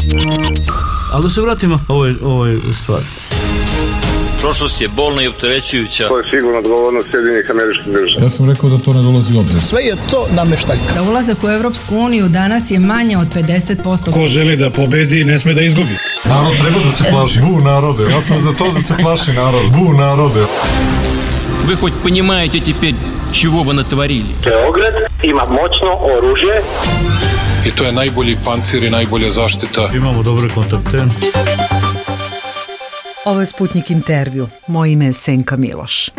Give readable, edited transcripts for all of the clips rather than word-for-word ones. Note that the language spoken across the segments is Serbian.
Ali da se vratimo ovoj stvari. Prošlost je bolna i opterećujuća. To je sigurno odgovornost Sjedinjenih Američkih Država. Ja sam rekao da to ne dolazi u obzir. Sve je to nameštaljka. Za ulazak u Evropsku uniju danas je manje od 50%. Ko želi da pobedi, ne sme da izgubi. Narod treba da se plaši. Bu narode. Ja sam za to da se plaši narod. Bu narode. Вы хоть понимаете теперь, чего вы натворили? Beograd ima moćno oružje. I to je najbolji pancir i najbolja zaštita. Imamo dobre kontakte. Ovo je Sputnik intervju. Moje ime je Senka Miloš.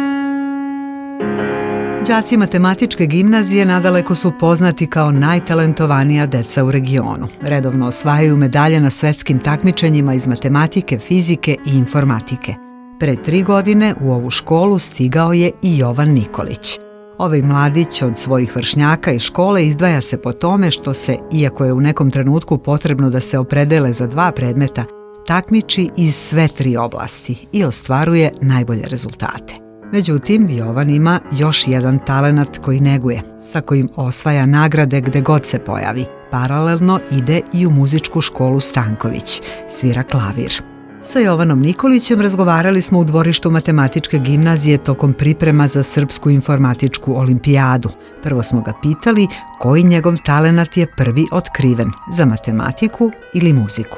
Đaci matematičke gimnazije nadaleko su poznati kao najtalentovanija deca u regionu. Redovno osvajaju medalje na svetskim takmičenjima iz matematike, fizike i informatike. Pre 3 godine u ovu školu stigao je i Jovan Nikolić. Ovaj mladić od svojih vršnjaka i škole izdvaja se po tome što se, iako je u nekom trenutku potrebno da se opredele za 2 predmeta, takmiči iz sve 3 oblasti i ostvaruje najbolje rezultate. Međutim, Jovan ima još jedan talenat koji neguje, sa kojim osvaja nagrade gde god se pojavi. Paralelno ide i u muzičku školu Stanković, svira klavir. Sa Jovanom Nikolićem razgovarali smo u dvorištu matematičke gimnazije tokom priprema za Srpsku informatičku olimpijadu. Prvo smo ga pitali koji njegov talenat je prvi otkriven, za matematiku ili muziku.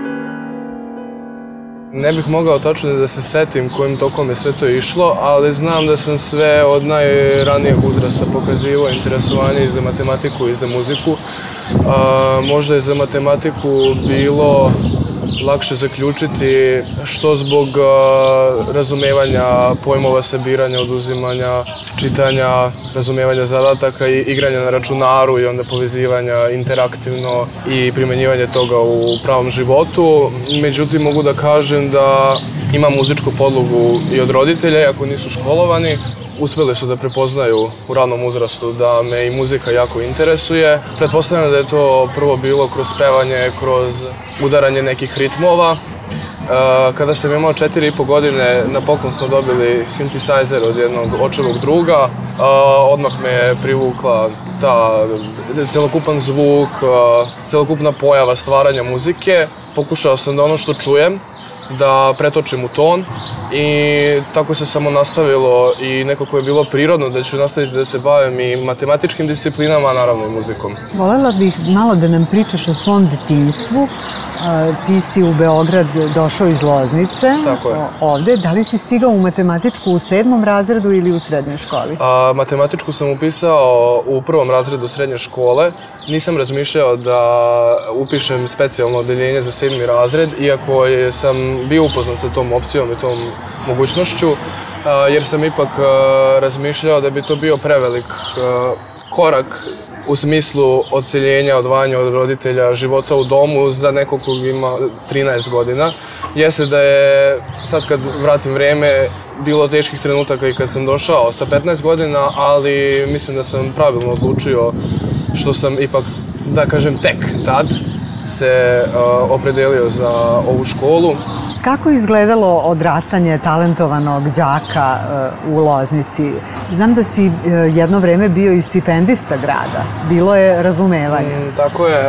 Ne bih mogao tačno da se setim kojim tokom je sve to išlo, ali znam da sam sve od najranijeg uzrasta pokazivao interesovanje i za matematiku i za muziku. Možda je za matematiku bilo lakše zaključiti što zbog razumevanja pojmova sabiranja, oduzimanja, čitanja, razumevanja zadataka i igranja na računaru i onda povezivanja interaktivno i primenjivanje toga u pravom životu. Međutim, mogu da kažem da imam muzičku podlogu i od roditelja, iako nisu školovani. Uspeli su da prepoznaju u ranom uzrastu da me i muzika jako interesuje. Pretpostavljam da je to prvo bilo kroz pevanje, kroz udaranje nekih ritmova. Kada sam imao 4,5 godine, na poklon smo dobili synthesizer od jednog očevog druga. Odmah me je privukla ta celokupan zvuk, celokupna pojava stvaranja muzike. Pokušao sam da ono što čujem da pretočim u ton i tako se samo nastavilo i nekako je bilo prirodno da ću nastaviti da se bavim i matematičkim disciplinama, a naravno i muzikom. Volela bih malo da nam pričaš o svom detinjstvu. Ti si u Beograd došao iz Loznice. Tako je. Ovde. Da li si stigao u matematičku u 7. razredu ili u srednjoj školi? Matematičku sam upisao u 1. razredu srednje škole. Nisam razmišljao da upišem specijalno odeljenje za 7. razred, iako sam bio upoznat sa tom opcijom i tom mogućnošću, jer sam ipak razmišljao da bi to bio prevelik korak u smislu odseljenja, odvajanja od roditelja, života u domu za nekog kog ima 13 godina. Jeste da je, sad kad vratim vreme, bilo teških trenutaka i kad sam došao sa 15 godina, ali mislim da sam pravilno odlučio što sam ipak, da kažem, tek tad se opredelio za ovu školu. Kako je izgledalo odrastanje talentovanog đaka u Loznici? Znam da si jedno vreme bio i stipendista grada. Bilo je razumevanje. Tako je.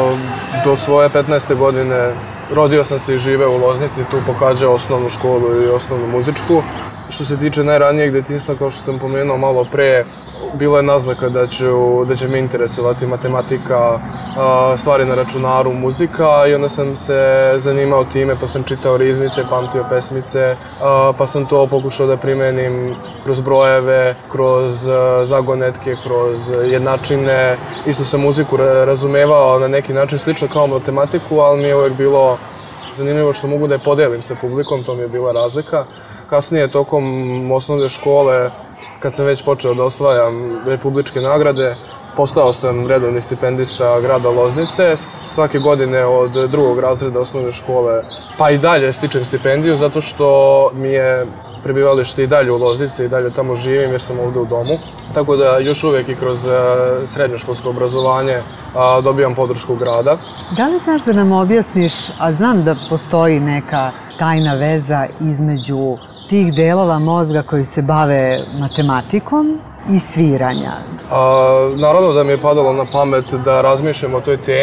Do svoje 15. godine rodio sam se i živeo u Loznici, tu pohađao osnovnu školu i osnovnu muzičku. Što se tiče najranijeg detinjstva, kao što sam pomenuo malo pre, bilo je naznaka da će me interesovati matematika, stvari na računaru, muzika i onda sam se zanimao time pa sam čitao riznice, pamtio pesmice, pa sam to pokušao da primenim kroz brojeve, kroz zagonetke, kroz jednačine. Isto sam muziku razumevao na neki način slično kao matematiku, ali mi je uvek bilo zanimljivo što mogu da je podelim sa publikom, to mi je bila razlika. Kasnije, tokom osnovne škole, kad sam već počeo da osvajam republičke nagrade, postao sam redovni stipendista grada Loznice. Svake godine od 2. razreda osnovne škole pa i dalje stičem stipendiju zato što mi je prebivalište i dalje u Loznici i dalje tamo živim jer sam ovde u domu. Tako da još uvek i kroz srednjoškolsko obrazovanje dobijam podršku grada. Da li znaš da nam objasniš, a znam da postoji neka tajna veza između tih delova mozga koji se bave matematikom i sviranja? Naravno da mi je padalo na pamet da razmišljam o toj temi,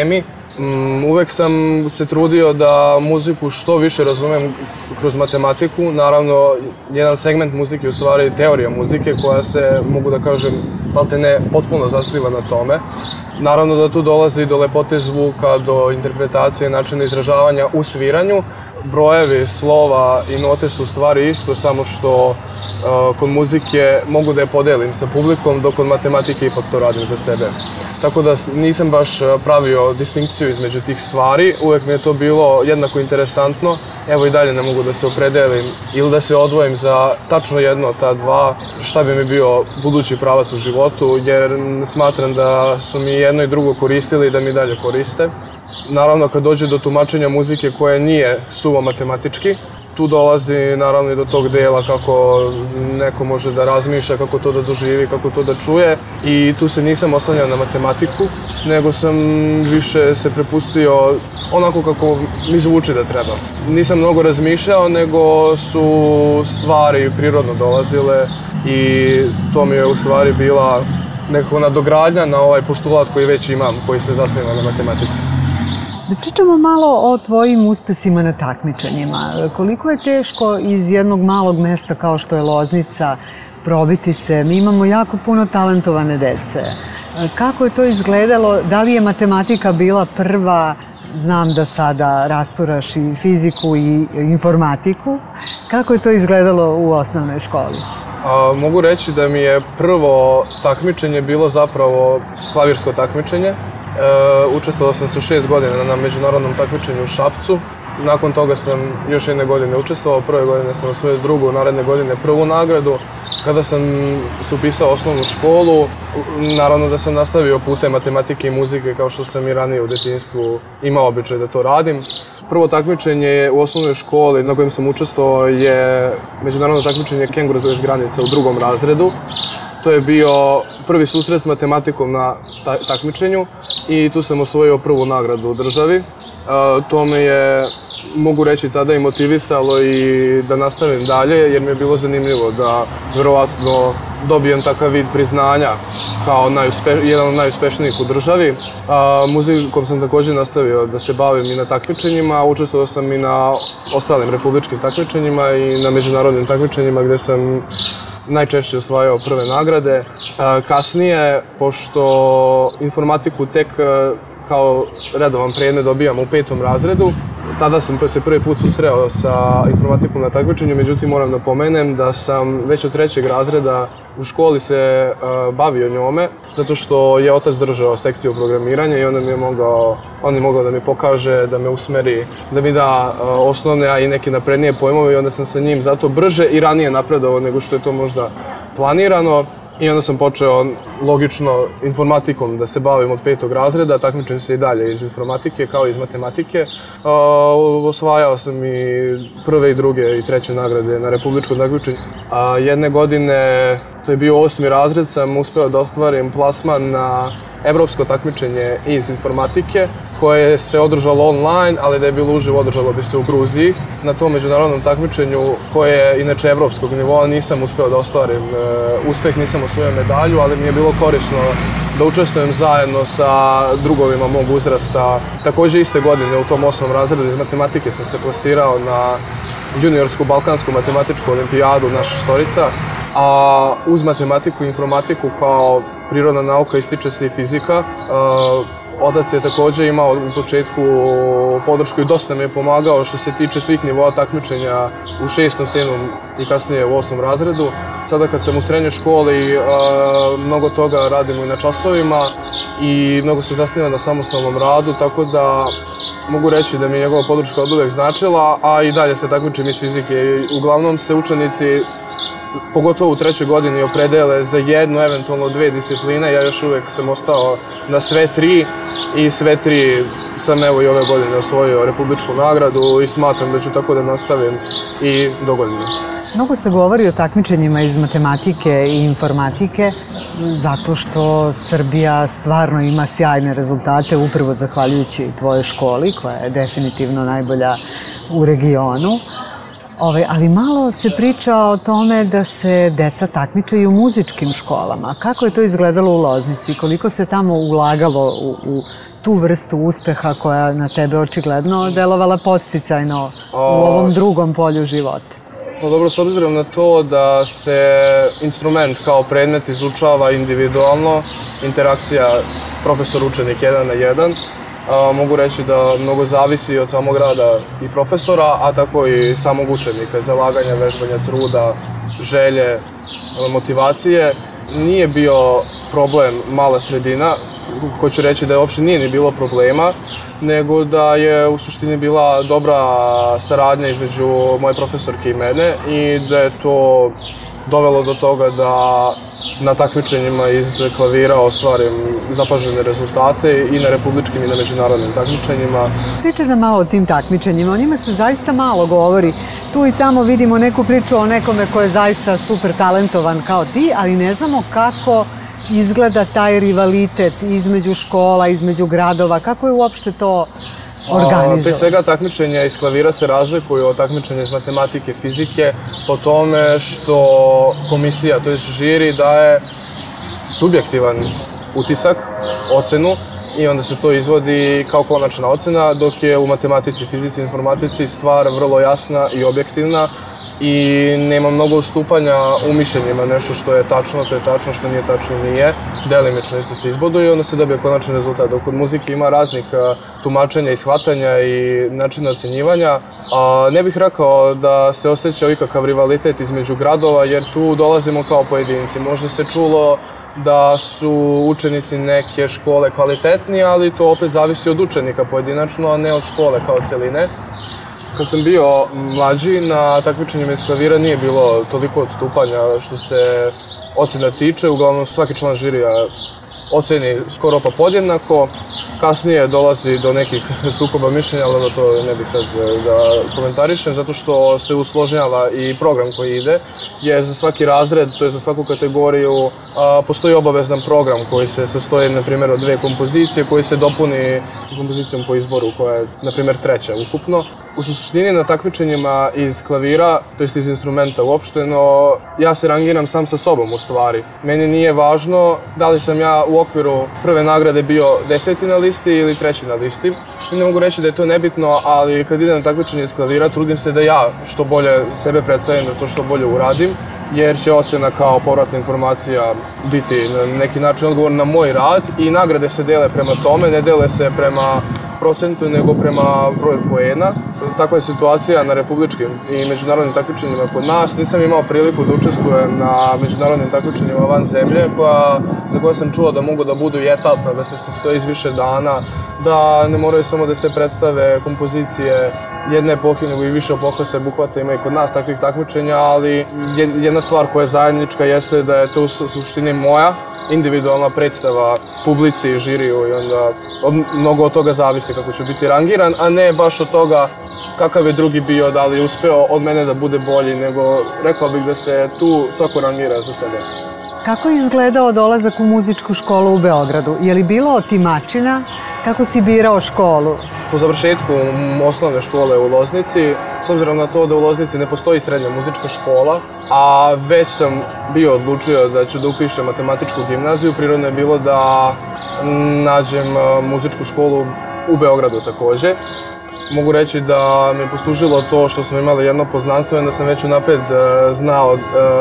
Uvek sam se trudio da muziku što više razumem kroz matematiku. Naravno, jedan segment muzike je u stvari teorija muzike koja se, mogu da kažem, maltene potpuno zasniva na tome. Naravno da tu dolazi do lepote zvuka, do interpretacije, načina izražavanja u sviranju. Brojevi, slova i note su u stvari isto, samo što kod muzike mogu da je podelim sa publikom, dok kod matematike ipak to radim za sebe. Tako da nisam baš pravio distinkciju između tih stvari, uvek mi je to bilo jednako interesantno. Evo i dalje ne mogu da se opredelim ili da se odvojim za tačno jedno od ta dva, šta bi mi bio budući pravac u životu, jer smatram da su mi jedno i drugo koristili i da mi dalje koriste. Naravno, kad dođe do tumačenja muzike koje nije suvo matematički, tu dolazi naravno i do tog dela kako neko može da razmišlja, kako to da doživi, kako to da čuje, i tu se nisam oslanjao na matematiku, nego sam više se prepustio onako kako mi zvuči da treba. Nisam mnogo razmišljao, nego su stvari prirodno dolazile i to mi je u stvari bila nekako nadogradnja na ovaj postulat koji već imam, koji se zasniva na matematici. Da pričamo malo o tvojim uspesima na takmičenjima. Koliko je teško iz jednog malog mesta kao što je Loznica probiti se? Mi imamo jako puno talentovane dece. Kako je to izgledalo? Da li je matematika bila prva? Znam da sada rasturaš i fiziku i informatiku. Kako je to izgledalo u osnovnoj školi? Mogu reći da mi je prvo takmičenje bilo zapravo klavirsko takmičenje. Učestvovao sam se 6 godina na međunarodnom takmičenju u Šapcu. Nakon toga sam još jedne godine učestvovao. Prve godine sam osvojio drugu, naredne godine prvu nagradu. Kada sam se upisao u osnovnu školu, naravno da sam nastavio putem matematike i muzike kao što sam i ranije u detinjstvu imao običaj da to radim. Prvo takmičenje u osnovnoj školi na kojem sam učestvovao je međunarodno takmičenje Kenguru tj. Granica u 2. razredu. To je bio prvi susret s matematikom na takmičenju i tu sam osvojio prvu nagradu u državi. To me je, mogu reći, tada i motivisalo i da nastavim dalje, jer mi je bilo zanimljivo da verovatno dobijem takav vid priznanja kao jedan od najuspešnijih u državi. Muzikom sam također nastavio da se bavim i na takmičenjima, učestvovao sam i na ostalim republičkim takmičenjima i na međunarodnim takmičenjima gdje sam najčešće osvajao prve nagrade. Kasnije, pošto informatiku tek kao redovan predmet dobijam u 5. razredu, tada sam se prvi put susreo sa informatikom na takmičenju, međutim moram da pomenem da sam već od 3. razreda u školi se bavio njome, zato što je otac držao sekciju programiranja i on je mogao da mi pokaže, da me usmeri, da mi da osnovne, a i neke naprednije pojmove, i onda sam sa njim zato brže i ranije napredovao nego što je to možda planirano. I onda sam počeo logično informatikom da se bavim od 5. razreda, takmičim se i dalje iz informatike kao i iz matematike. Osvajao sam i prve i druge i treće nagrade na republičkom takmičenju. Jedne godine, to je bio 8. razred, sam uspeo da ostvarim plasman na evropsko takmičenje iz informatike, koje se održalo online, ali da je bilo uživo, održalo bi se u Gruziji. Na tom međunarodnom takmičenju, koje je inače evropskog nivoa, nisam uspeo da ostvarim uspeh, nisam osvojio medalju, ali mi je bilo korisno da učestvujem zajedno sa drugovima mog uzrasta. Također iste godine u tom 8. razredu iz matematike sam se plasirao na juniorsku balkansku matematičku olimpijadu naša Štorica, a uz matematiku i informatiku kao prirodna nauka ističe se i fizika. Otac je također imao u početku podršku i dosta mi je pomagao što se tiče svih nivoa takmičenja u 6., 7. i kasnije u 8. razredu. Sada kad sam u srednjoj školi, mnogo toga radimo i na časovima i mnogo se zasniva na samostalnom radu, tako da mogu reći da mi je njegova podrška od uvek značila, a i dalje se takmičim iz fizike. Uglavnom se učenici, pogotovo u 3. godini, opredele za jednu, eventualno 2 discipline. Ja još uvek sam ostao na sve 3 i sve 3 sam evo i ove godine osvojio republičku nagradu i smatram da ću tako da nastavim i do godine. Mnogo se govori o takmičenjima iz matematike i informatike zato što Srbija stvarno ima sjajne rezultate upravo zahvaljujući tvojoj školi koja je definitivno najbolja u regionu. Ali malo se priča o tome da se deca takmiče i u muzičkim školama. Kako je to izgledalo u Loznici? Koliko se tamo ulagalo u tu vrstu uspeha koja na tebe očigledno delovala podsticajno u ovom drugom polju života? No dobro, s obzirom na to da se instrument kao predmet izučava individualno, interakcija profesor-učenik 1 na 1, mogu reći da mnogo zavisi od samog rada i profesora, a tako i samog učenika, zalaganja, vežbanja, truda, želje, motivacije. Nije bio problem mala sredina, hoću reći da je uopšte nije ni bilo problema, nego da je u suštini bila dobra saradnja između moje profesorke i mene i da je to dovelo do toga da na takmičenjima iz klavira ostvarim zapažene rezultate i na republičkim i na međunarodnim takmičenjima. Pričaj nam malo o tim takmičenjima, o njima se zaista malo govori. Tu i tamo vidimo neku priču o nekome ko je zaista super talentovan kao ti, ali ne znamo kako izgleda taj rivalitet između škola, između gradova, kako je uopšte to organizovano? Pre svega takmičenja iz klavira se razlikuju od takmičenja iz matematike, fizike, po tome što komisija, to je žiri, daje subjektivan utisak, ocenu, i onda se to izvodi kao konačna ocena, dok je u matematici, fizici i informatici stvar vrlo jasna i objektivna i nema mnogo ustupanja u mišljenjima, nešto što je tačno, to je tačno, što nije tačno, nije. Delimično isto se izboduje i onda se dobije konačan rezultat. Dok kod muzike ima raznih tumačenja i shvatanja i načina ocenjivanja, ne bih rekao da se osjeća ikakav rivalitet između gradova, jer tu dolazimo kao pojedinci. Možda se čulo da su učenici neke škole kvalitetni, ali to opet zavisi od učenika pojedinačno, a ne od škole kao celine. Kad sam bio mlađi, na takmičenjima iz klavira nije bilo toliko odstupanja što se ocena tiče. Uglavnom svaki član žirija oceni skoro pa podjednako. Kasnije dolazi do nekih sukoba mišljenja, ali to ne bih sad da komentarišem, zato što se usložnjava i program koji ide, jer za svaki razred, to je za svaku kategoriju, postoji obavezan program koji se sastoji, na primjer, od 2 kompozicije, koji se dopuni kompozicijom po izboru, koja je, na primjer, 3. ukupno. U suštini na takmičenjima iz klavira, to jest iz instrumenta uopšteno, ja se rangiram sam sa sobom u stvari. Meni nije važno da li sam ja u okviru prve nagrade bio 10. na listi ili 3. na listi. Što ne mogu reći da je to nebitno, ali kad idem na takmičenje iz klavira, trudim se da ja što bolje sebe predstavim, da to što bolje uradim, jer će ocena kao povratna informacija biti na neki način odgovor na moj rad i nagrade se dele prema tome, ne dele se prema procentu, nego prema broju poena. Takva je situacija na republičkim i međunarodnim takmičenjima kod nas. Nisam imao priliku da učestvujem na međunarodnim takmičenjima van zemlje, za koje sam čuo da mogu da budu i etapna, da se sastoji iz više dana, da ne moraju samo da se predstave kompozicije jedne epohe, nego i više epoha se obuhvata, ima i kod nas takvih takmičenja, ali jedna stvar koja je zajednička jeste da je to u suštini moja individualna predstava publici i žiriju i onda mnogo od toga zavisi kako ću biti rangiran, a ne baš od toga kakav je drugi bio, da li je uspeo od mene da bude bolji, nego rekao bih da se tu svako rangira za sebe. Kako je izgledao dolazak u muzičku školu u Beogradu? Je li bilo otimačina? Kako si birao školu? Po završetku osnovne škole u Loznici, s obzirom na to da u Loznici ne postoji srednja muzička škola, a već sam bio odlučio da ću da upišem matematičku gimnaziju, prirodno je bilo da nađem muzičku školu u Beogradu takođe. Mogu reći da mi je poslužilo to što smo imali jedno poznanstvo i da sam već unapred znao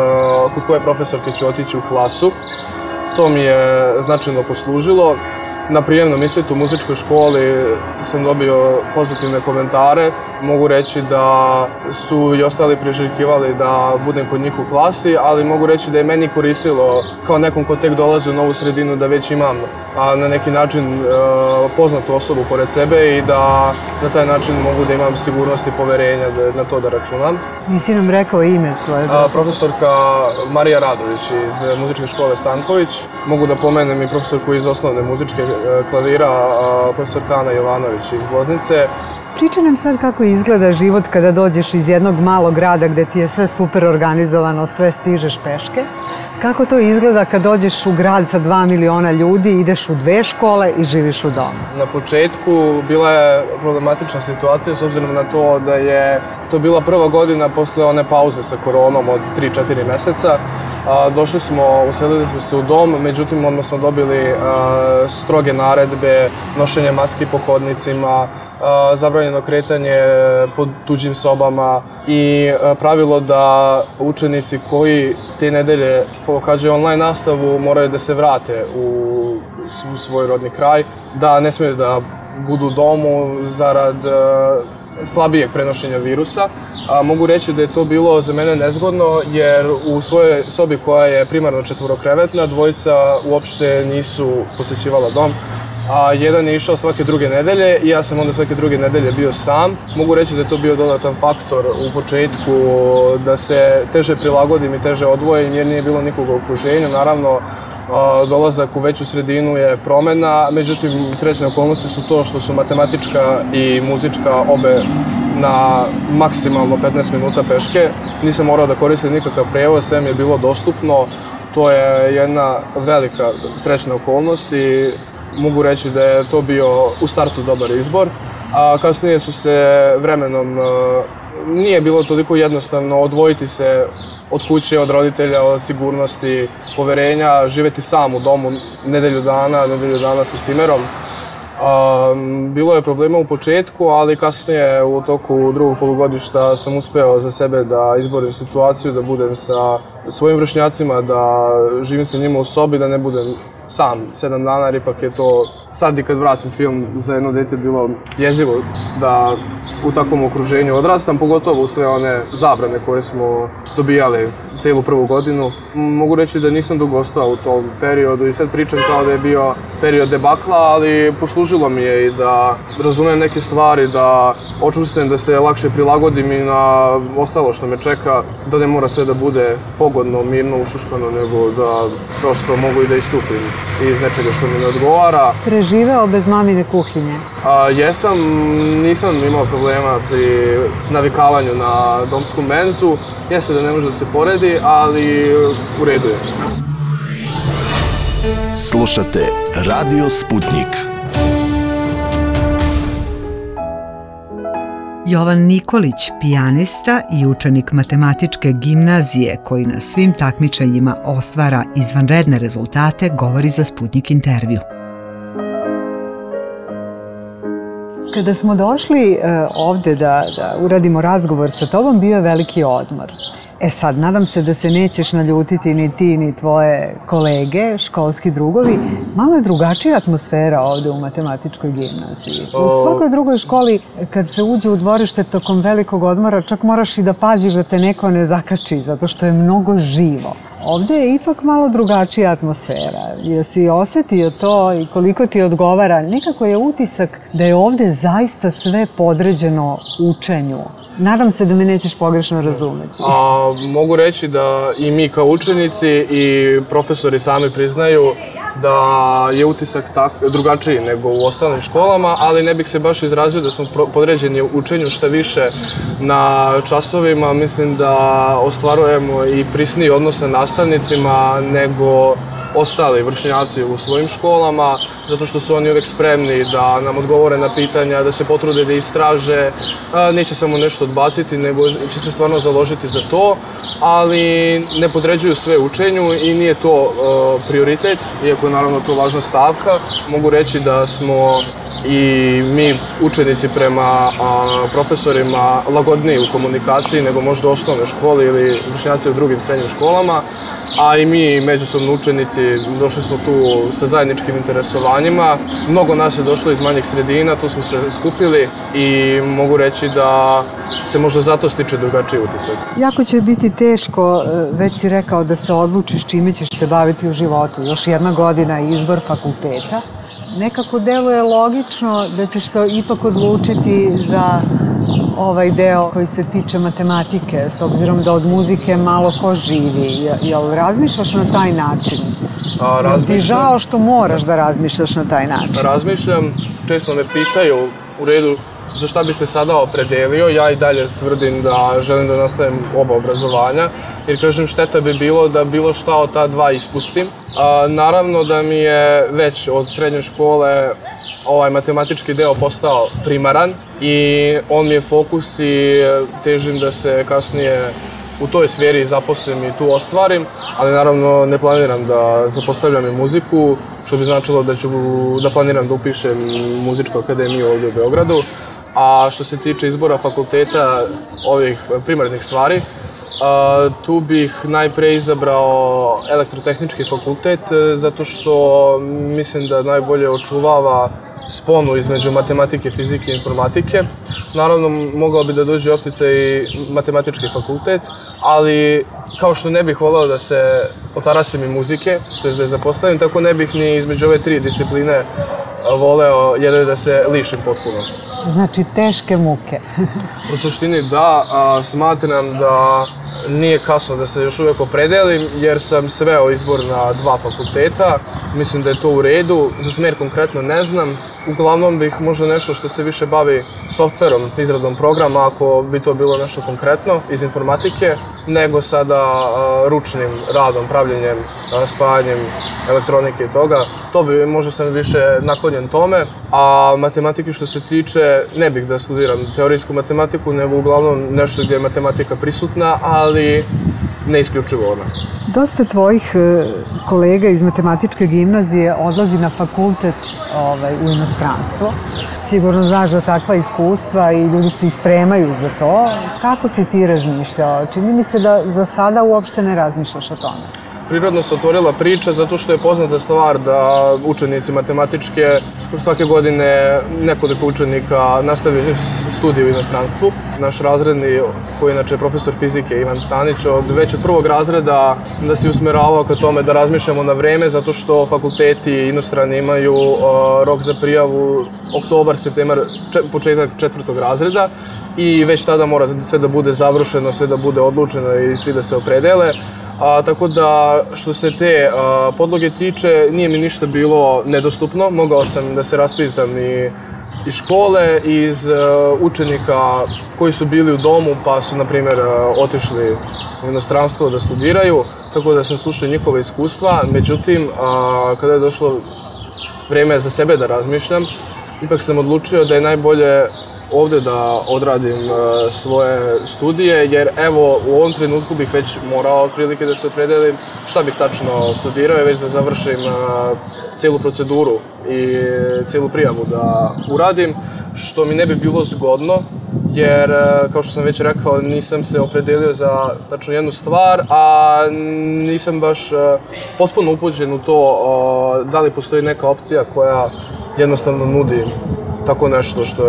kod koje profesorke ću otići u klasu. To mi je značajno poslužilo. Na prijemnom ispitu u muzičkoj školi sam dobio pozitivne komentare. Mogu reći da su i ostali priželjkivali da budem kod njih u klasi, ali mogu reći da je meni koristilo kao nekom ko tek dolazi u novu sredinu da već imam na neki način poznatu osobu pored sebe i da na taj način mogu da imam sigurnost i poverenja na to da računam. Nisi nam rekao ime tvoje? Profesorka Marija Radović iz muzičke škole Stanković. Mogu da pomenem i profesorku iz osnovne muzičke klavira, profesorka Ana Jovanović iz Loznice. Priča nam sad kako izgleda život kada dođeš iz jednog malog grada gde ti je sve super organizovano, sve stižeš peške, Kako to izgleda kad dođeš u grad sa 2 miliona ljudi, ideš u 2 škole i živiš u domu? Na početku bila je problematična situacija s obzirom na to da je to bila prva godina posle one pauze sa koronom od 3-4 meseca. Uselili smo se u dom, međutim odmah smo dobili stroge naredbe, nošenje maski po hodnicima, zabranjeno kretanje po tuđim sobama i pravilo da učenici koji te nedelje pohađaju online nastavu moraju da se vrate u svoj rodni kraj, da ne smiju da budu u domu zarad slabijeg prenošenja virusa. Mogu reći da je to bilo za mene nezgodno jer u svojoj sobi koja je primarno 4-krevetna, dvojica uopšte nisu posećivala dom. Jedan je išao svake druge nedelje i ja sam onda svake druge nedelje bio sam. Mogu reći da je to bio dodatan faktor u početku da se teže prilagodim i teže odvojim jer nije bilo nikog u okruženju. Naravno, dolazak u veću sredinu je promena, međutim srećne okolnosti su to što su matematička i muzička obe na maksimalno 15 minuta peške. Nisam morao da koristim nikakav prevoz, sve mi je bilo dostupno. To je jedna velika srećna okolnost i mogu reći da je to bio u startu dobar izbor, a kasnije su se vremenom, nije bilo toliko jednostavno odvojiti se od kuće, od roditelja, od sigurnosti, poverenja, živeti sam u domu nedelju dana sa cimerom. Bilo je problema u početku, ali kasnije u toku drugog polugodišta sam uspeo za sebe da izborim situaciju, da budem sa svojim vršnjacima, da živim sa njima u sobi, da ne budem sam 7 dana, jer ipak je to, sad i kad vratim film, za jedno dete bilo jezivo da u takvom okruženju odrastam, pogotovo u sve one zabrane koje smo dobijali celu prvu godinu. Mogu reći da nisam dugo ostao u tom periodu i sad pričam kao da je bio period debakla, ali poslužilo mi je i da razumem neke stvari, da očvrstim, da se lakše prilagodim i na ostalo što me čeka, da ne mora sve da bude pogodno, mirno, ušuškano, nego da prosto mogu i da istupim iz nečega što mi ne odgovara. Preživeo bez mamine kuhinje? Jesam, nisam imao problema pri navikavanju na domsku menzu. Jeste da ne može da se poredi, ali u redu je. Slušate Radio Sputnik. Jovan Nikolić, pijanista i učenik matematičke gimnazije koji na svim takmičenjima ostvara izvanredne rezultate, govori za Sputnik intervju. Kada smo došli ovde da uradimo razgovor sa tobom, bio je veliki odmor. Sad, nadam se da se nećeš naljutiti ni ti, ni tvoje kolege, školski drugovi. Malo je drugačija atmosfera ovde u matematičkoj gimnaziji. U svakoj drugoj školi, kad se uđe u dvorište tokom velikog odmora, čak moraš i da paziš da te neko ne zakači, zato što je mnogo živo. Ovde je ipak malo drugačija atmosfera. Jesi osetio to i koliko ti odgovara? Nekako je utisak da je ovde zaista sve podređeno učenju. Nadam se da me nećeš pogrešno razumeti. Mogu reći da i mi kao učenici i profesori sami priznaju da je utisak drugačiji nego u ostalim školama, ali ne bih se baš izrazio da smo podređeni učenju, šta više na časovima. Mislim da ostvarujemo i prisniji odnos sa nastavnicima nego ostali vršnjaci u svojim školama, zato što su oni uvek spremni da nam odgovore na pitanja, da se potrude da istraže, neće samo nešto odbaciti, nego će se stvarno založiti za to, ali ne podređuju sve učenju i nije to prioritet, iako je naravno to važna stavka. Mogu reći da smo i mi učenici prema profesorima lagodniji u komunikaciji nego možda u osnovnoj školi ili vršnjaci u drugim srednjim školama, a i mi međusobno učenici došli smo tu sa zajedničkim interesovanjima. Mnogo nas je došlo iz manjih sredina, tu smo se skupili i mogu reći da se možda zato stiče drugačiji utisak. Jako će biti teško, već si rekao, da se odlučiš čime ćeš se baviti u životu. Još jedna godina i izbor fakulteta. Nekako deluje logično da ćeš se ipak odlučiti za ovaj deo koji se tiče matematike, s obzirom da od muzike malo ko živi. Jel razmišljaš na taj način? Ti žao što moraš da razmišljaš na taj način? Razmišljam, često me pitaju, u redu, za šta bi se sada opredelio, ja i dalje tvrdim da želim da nastavim oba obrazovanja, jer kažem šteta bi bilo da bilo šta od ta dva ispustim. Naravno da mi je već od srednje škole ovaj matematički deo postao primaran i on mi je fokus i težim da se kasnije u toj sferi zaposlim i tu ostvarim, ali naravno ne planiram da zapostavljam i muziku, što bi značilo da planiram da upišem muzičku akademiju ovdje u Beogradu. A što se tiče izbora fakulteta ovih primarnih stvari, tu bih najpre izabrao elektrotehnički fakultet, zato što mislim da najbolje očuvava sponu između matematike, fizike i informatike. Naravno, mogao bi da dođe optica i matematički fakultet, ali kao što ne bih voleo da se otarasim i muzike, to je da je zapostavim, tako ne bih ni između ove tri discipline voleo jedne da se lišim potpuno. Znači, teške muke. U suštini da, smatram da nije kasno da se još uvijek opredelim, jer sam sveo izbor na dva fakulteta. Mislim da je to u redu, za smer konkretno ne znam. Uglavnom bih možda nešto što se više bavi softverom, izradom programa, ako bi to bilo nešto konkretno iz informatike, nego sada ručnim radom, pravljenjem, spajanjem elektronike i toga. To bi, možda sam više naklonjen tome, a matematike što se tiče, ne bih da studiram teorijsku matematiku, nego uglavnom nešto gdje je matematika prisutna, ali ne isključivo ona. Dosta tvojih kolega iz matematičke gimnazije odlazi na fakultet u inostranstvo. Sigurno znaš da takva iskustva i ljudi se ispremaju za to. Kako si ti razmišljao? Čini mi se da za sada uopšte ne razmišljaš o tome. Prirodno se otvorila priča zato što je poznata stvar da učenici matematičke svake godine nekoliko učenika nastavi studije u inostranstvu. Naš razredni, koji je inače profesor fizike Ivan Stanić, već od prvog razreda da se usmeravao ka tome da razmišljamo na vreme, zato što fakulteti inostrani imaju rok za prijavu oktobar, septembar, početak 4. razreda i već tada mora sve da bude završeno, sve da bude odlučeno i svi da se opredele. Tako da, što se te podloge tiče, nije mi ništa bilo nedostupno. Mogao sam da se raspitam i iz škole, iz učenika koji su bili u domu pa su, na primjer, otišli u inostranstvo da studiraju, tako da sam slušao njihove iskustva. Međutim, kada je došlo vreme za sebe da razmišljam, ipak sam odlučio da je najbolje ovde da odradim svoje studije, jer evo u ovom trenutku bih već morao otprilike da se opredelim šta bih tačno studirao i već da završim cijelu proceduru i cijelu prijavu da uradim, što mi ne bi bilo zgodno, jer kao što sam već rekao nisam se opredelio za tačno jednu stvar, a nisam baš potpuno upućen u to da li postoji neka opcija koja jednostavno nudi tako nešto što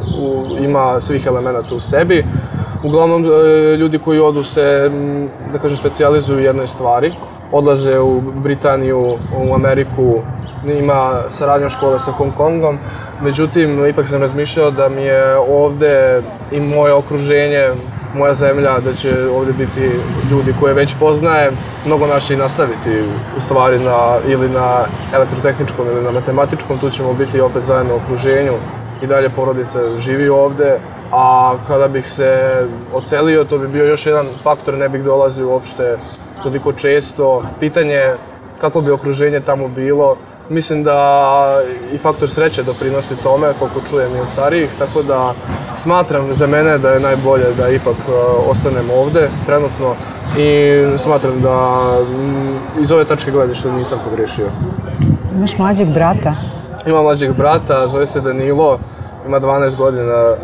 ima svih elemenata u sebi. Uglavnom, ljudi koji odu se, da kažem, specijalizuju u jednoj stvari. Odlaze u Britaniju, u Ameriku, ima saradnja škole sa Hong Kongom. Međutim, ipak sam razmišljao da mi je ovde i moje okruženje, moja zemlja, da će ovde biti ljudi koje već poznaje, mnogo nas će i nastaviti u stvari ili na elektrotehničkom ili na matematičkom, tu ćemo biti opet zajedno u okruženju i dalje porodica živi ovde, a kada bih se odselio, to bi bio još jedan faktor, ne bih dolazio uopšte toliko često. Pitanje kako bi okruženje tamo bilo, mislim da i faktor sreće doprinosi tome, koliko čujem i od starijih, tako da smatram za mene da je najbolje da ipak ostanem ovde trenutno i smatram da iz ove tačke gledišta nisam pogrešio. Imaš mlađeg brata? Imam mlađeg brata, zove se Danilo, ima 12 godina,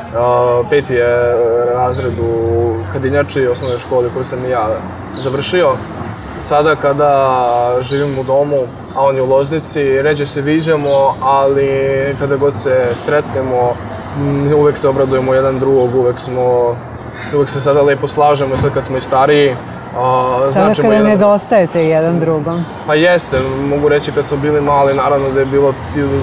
5. je razred u Kadinjači, osnovnoj školi koju sam i ja završio. Sada kada živim u domu, a on je u Loznici, ređe se viđamo, ali kada god se sretnemo, uvek se obradujemo jedan drugog, uvek se sada lepo slažemo, sad kad smo i stariji. Sada kada nedostajete jedan drugom? Pa jeste, mogu reći kad smo bili mali, naravno da je bilo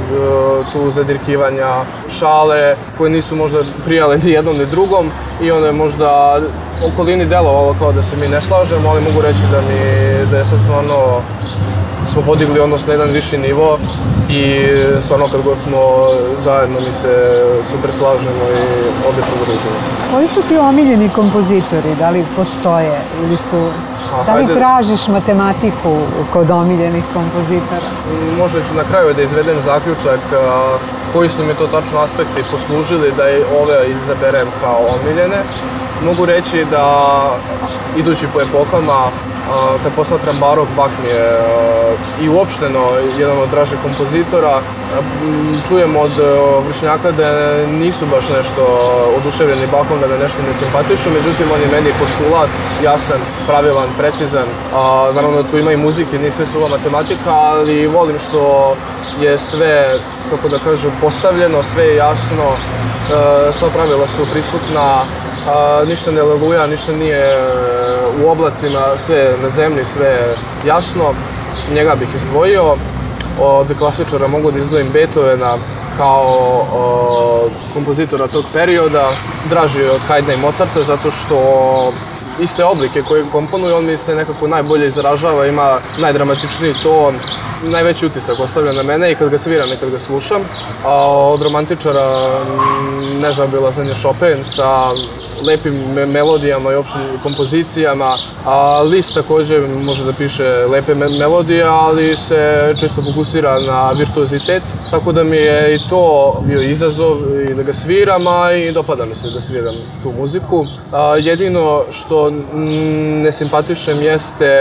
tu zadirkivanja, šale koje nisu možda prijale ni jednom ni drugom i onda je možda okolini delovalo kao da se mi ne slažemo, ali mogu reći da je sad stvarno smo podigli odnos na jedan viši nivo i stvarno kad god smo zajedno mi se super slažemo i odlično družimo. Koji su ti omiljeni kompozitori? Da li postoje ili su... Da li tražiš matematiku kod omiljenih kompozitora? Možda ću na kraju da izvedem zaključak koji su mi to tačno aspekti poslužili da i ove izaberem kao omiljene. Mogu reći da, idući po epohama, kad posmatram barok, Bach mi je i uopšteno jedan od dražih kompozitora. Čujem od vršnjaka da nisu baš nešto oduševljeni Bachom, da ga nešto ne simpatišu, međutim on je meni postulat jasan, pravilan, precizan. Naravno tu ima i muzike, nije sve suva matematika, ali volim što je sve, kako da kažem, postavljeno, sve je jasno, sva pravila su prisutna. Ništa ne leluja, ništa nije u oblacima, sve je na zemlji, sve je jasno. Njega bih izdvojio. Od klasičara mogu da izdvojim Beethovena kao kompozitora tog perioda. Draži od Haydna i Mozarta zato što iste oblike koje komponuju, on mi se nekako najbolje izražava, ima najdramatičniji ton, najveći utisak ostavlja na mene i kad ga sviram i kad ga slušam. Od romantičara nezaobilazan je Chopin sa lepim melodijama i opštim kompozicijama. Liszt također može da piše lepe melodije, ali se često fokusira na virtuozitet, tako da mi je i to bio izazov i da ga sviram, a i dopada mi se da sviram tu muziku. Jedino što ne simpatišem jeste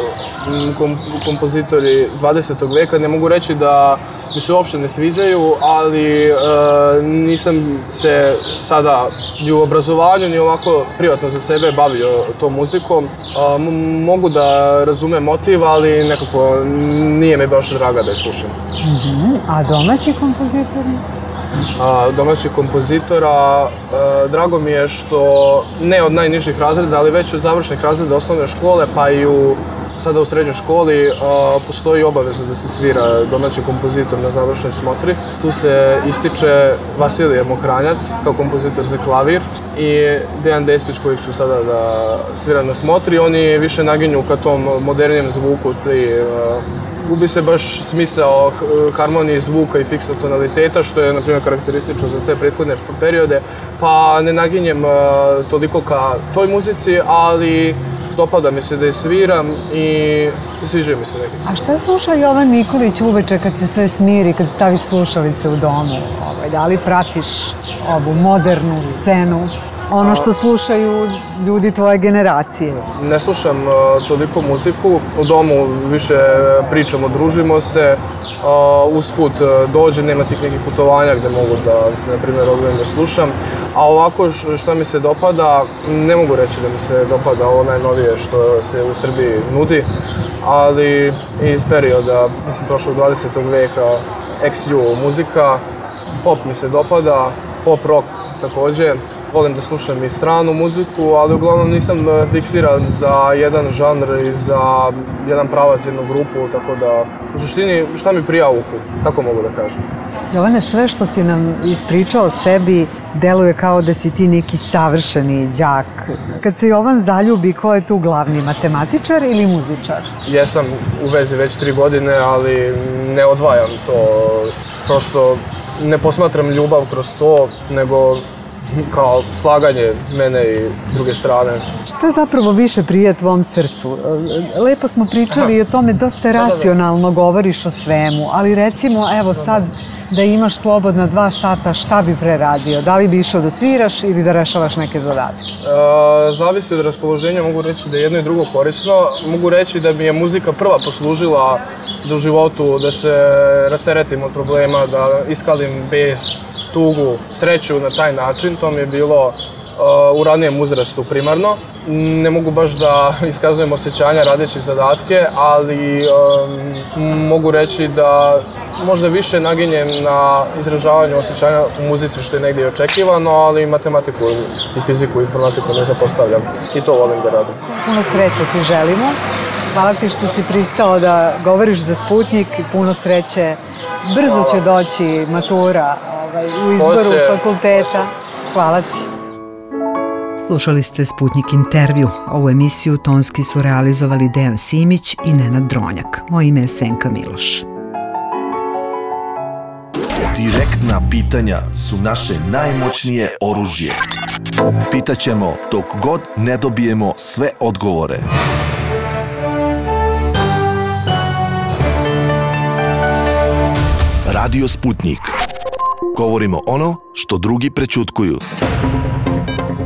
kompozitori 20. veka. Ne mogu reći da mi se uopšte ne sviđaju, ali nisam se sada ni u obrazovanju, ni ovako privatno za sebe bavio tom muzikom. Mogu da razumem motiv, ali nekako nije mi baš draga da je slušam. A domaći kompozitori? Domaćih kompozitora, drago mi je što ne od najnižih razreda, ali već od završnih razreda osnovne škole, pa i sada u srednjoj školi postoji obaveza da se svira domaći kompozitor na završnoj smotri. Tu se ističe Vasilije Mokranjac kao kompozitor za klavir i Dejan Despić, kojeg ću sada da svira na smotri. Oni više naginju ka tom modernijem zvuku, gubi se baš smisao harmonije zvuka i fiksnog tonaliteta, što je, na primjer, karakteristično za sve prethodne periode, pa ne naginjem toliko ka toj muzici, ali dopada mi se da je sviram i sviđaju mi se neki. A šta sluša Jovan Nikolić uveče kad se sve smiri, kad staviš slušalice u domu? Da li pratiš ovu modernu scenu? Ono što slušaju ljudi tvoje generacije. Ne slušam toliko muziku, u domu više pričamo, družimo se, usput dođe, nema tih nekih putovanja gde mogu da se, na primjer, odgledam da slušam. A ovako što mi se dopada, ne mogu reći da mi se dopada ovo najnovije što se u Srbiji nudi, ali iz perioda, mislim, prošlog 20. veka, ex-ju muzika, pop mi se dopada, pop rock također. Volim da slušam i stranu muziku, ali uglavnom nisam fiksiran za jedan žanr i za jedan pravac, jednu grupu, tako da u suštini šta mi prija uhu, tako mogu da kažem. Jovane, sve što si nam ispričao o sebi deluje kao da si ti neki savršeni đak. Kad se Jovan zaljubi, ko je tu glavni, matematičar ili muzičar? Jesam u vezi već 3 godine, ali ne odvajam to. Prosto ne posmatram ljubav kroz to, nego kao slaganje mene i druge strane. Šta zapravo više prija tvom srcu? Lepo smo pričali i o tome, dosta racionalno govoriš o svemu, ali recimo, evo sad, da imaš slobodna 2 sata, šta bi preradio? Da li bi išao da sviraš ili da rešavaš neke zadatke? Zavisi od raspoloženja, mogu reći da je jedno i drugo korisno. Mogu reći da mi je muzika prva poslužila da u životu, da se rasteretim od problema, da iskalim bes, tugu, sreću na taj način. To mi je bilo u ranijem uzrastu primarno. Ne mogu baš da iskazujem osjećanja radeći zadatke, ali mogu reći da možda više naginjem na izražavanje osjećanja u muzici, što je negdje i očekivano, ali matematiku i fiziku i informatiku ne zapostavljam i to volim da radim. Puno sreće ti želimo. Hvala ti što si pristao da govoriš za Sputnjik. Puno sreće. Brzo će doći matura u izboru fakulteta. Hvala ti. Slušali ste Sputnik intervju. Ovu emisiju tonski su realizovali Dejan Simić i Nenad Dronjak. Moje ime je Senka Miloš. Direktna pitanja su naše najmoćnije oružje. Pitaćemo dok god ne dobijemo sve odgovore. Radio Sputnik. Govorimo ono što drugi prećutkuju.